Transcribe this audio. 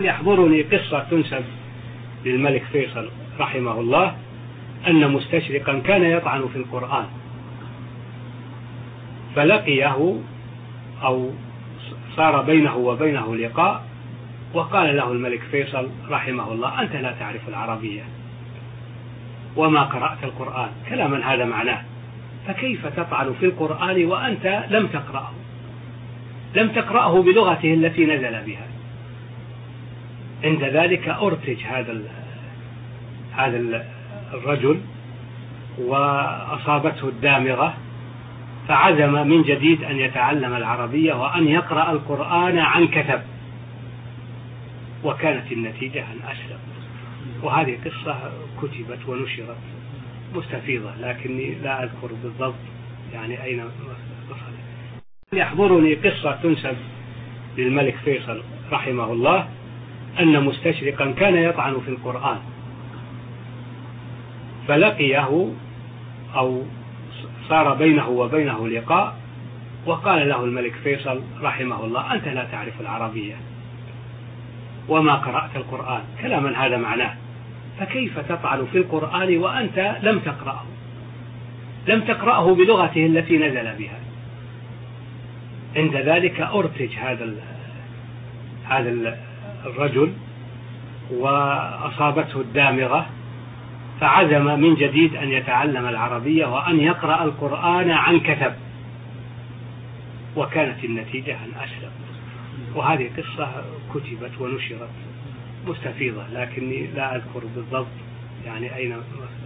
يحضرني قصة تنسب للملك فيصل رحمه الله أن مستشرقا كان يطعن في القرآن، فلقيه أو صار بينه وبينه لقاء، وقال له الملك فيصل رحمه الله: أنت لا تعرف العربية وما قرأت القرآن، كلاما هذا معناه، فكيف تطعن في القرآن وأنت لم تقرأه بلغته التي نزل بها؟ عند ذلك أرتج هذا الرجل وأصابته الدامغة، فعزم من جديد أن يتعلم العربية وأن يقرأ القرآن عن كتب، وكانت النتيجة أن أسلم. وهذه قصة كتبت ونشرت مستفيضة، لكني لا أذكر بالضبط يعني أين وصلت. يحضرني قصة تنسب للملك فيصل رحمه الله أن مستشرقا كان يطعن في القرآن، فلقيه أو صار بينه وبينه لقاء، وقال له الملك فيصل رحمه الله: أنت لا تعرف العربية وما قرأت القرآن، كلاما هذا معناه، فكيف تطعن في القرآن وأنت لم تقرأه بلغته التي نزل بها؟ عند ذلك أرتج هذا الرجل وأصابته الدامغة، فعزم من جديد أن يتعلم العربية وأن يقرأ القرآن عن كتب، وكانت النتيجة أن أسلم. وهذه قصة كتبت ونشرت مستفيضة، لكني لا أذكر بالضبط يعني أين